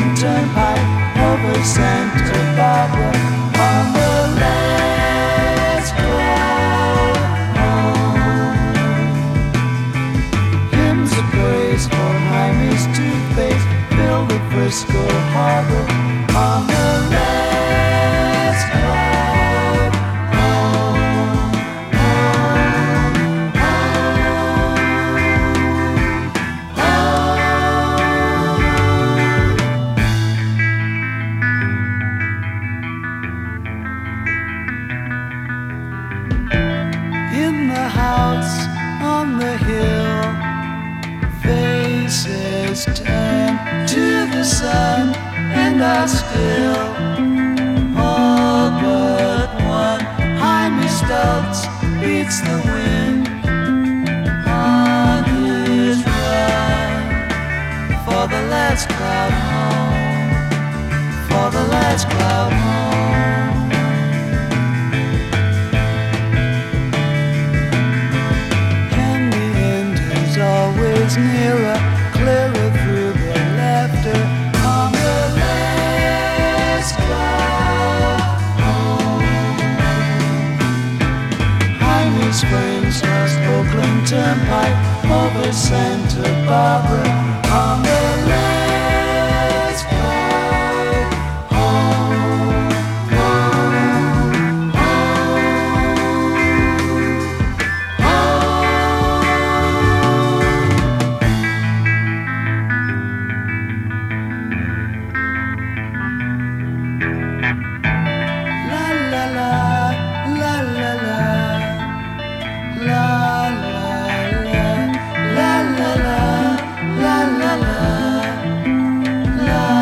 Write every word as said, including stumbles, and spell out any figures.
Oakland Turnpike over Santa Barbara on the last cloud home. Hymns of praise for Jaime's toothpaste fill the Frisco harbor on the last cloud home. In the house on the hill, faces turn to the sun, and I still, all but one, Jaime Stutz beats the wind on his run for the last cloud home, for the last cloud home. Always nearer, clearer through the laughter on the last cloud home. Jaime Springs, lost Oakland Turnpike over Santa Barbara on the last cloud home. La